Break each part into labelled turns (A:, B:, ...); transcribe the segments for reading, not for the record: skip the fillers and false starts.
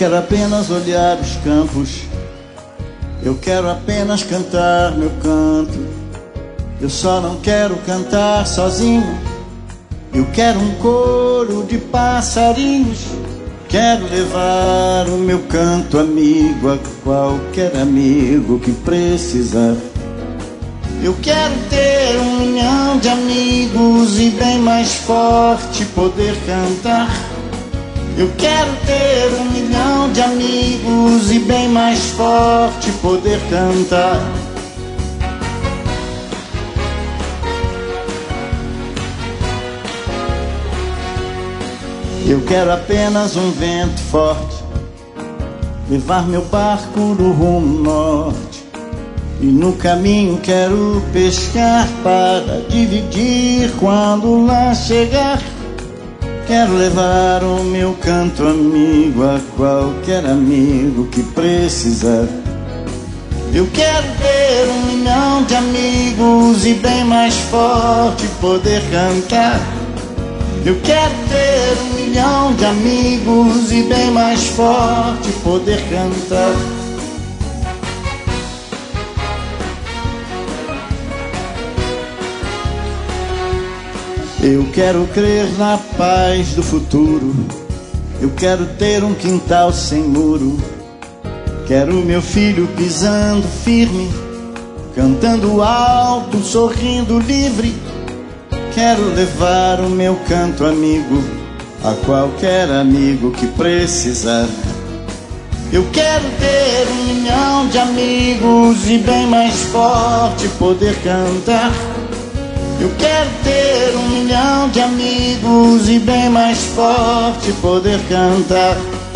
A: quero apenas olhar os campos, eu quero apenas cantar meu canto. Eu só não quero cantar sozinho, eu quero um coro de passarinhos. Quero levar o meu canto amigo a qualquer amigo que precisar. Eu quero ter 1 milhão de amigos e bem mais forte poder cantar. Eu quero ter 1 milhão de amigos e bem mais forte poder cantar. Eu quero apenas um vento forte levar meu barco no rumo norte. E no caminho quero pescar para dividir quando lá chegar. Quero levar o meu canto amigo a qualquer amigo que precisar. Eu quero ter 1 milhão de amigos e bem mais forte poder cantar. Eu quero ter 1 milhão de amigos e bem mais forte poder cantar. Eu quero crer na paz do futuro, eu quero ter um quintal sem muro. Quero meu filho pisando firme, cantando alto, sorrindo livre. Quero levar o meu canto amigo a qualquer amigo que precisar. Eu quero ter 1 milhão de amigos e bem mais forte poder cantar. Eu quero ter 1 milhão de amigos e bem mais forte poder cantar.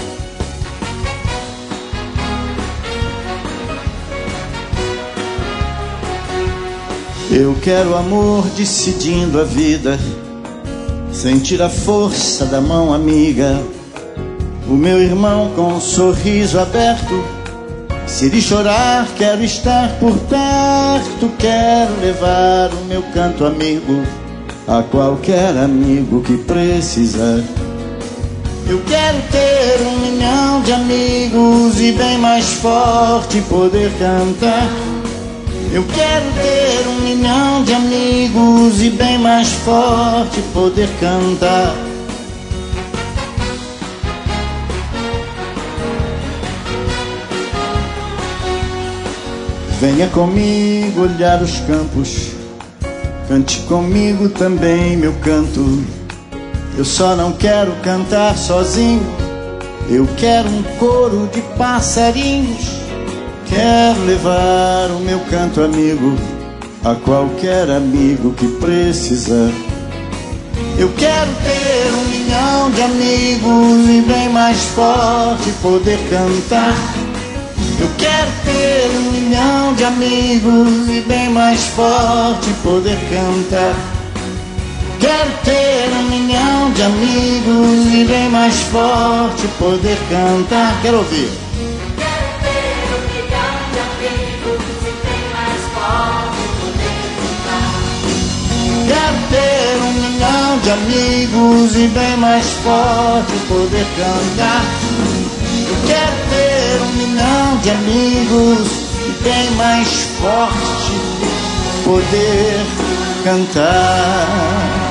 A: Eu quero o amor decidindo a vida, sentir a força da mão amiga. O meu irmão com um sorriso aberto, se ele chorar quero estar por perto. Quero levar o meu canto amigo a qualquer amigo que precisar. Eu quero ter 1 milhão de amigos e bem mais forte poder cantar. Eu quero ter 1 milhão de amigos e bem mais forte poder cantar. Venha comigo olhar os campos, cante comigo também meu canto. Eu só não quero cantar sozinho, eu quero um coro de passarinhos. Quero levar o meu canto amigo a qualquer amigo que precisar. Eu quero ter 1 milhão de amigos e bem mais forte poder cantar. Eu quero ter 1 milhão de amigos e bem mais forte poder cantar. Quero ter 1 milhão de amigos e bem mais forte poder cantar. Quero ouvir. Quero ter 1 milhão de amigos e bem mais forte poder cantar. Eu quero ter 1 milhão de amigos e bem mais forte poder cantar.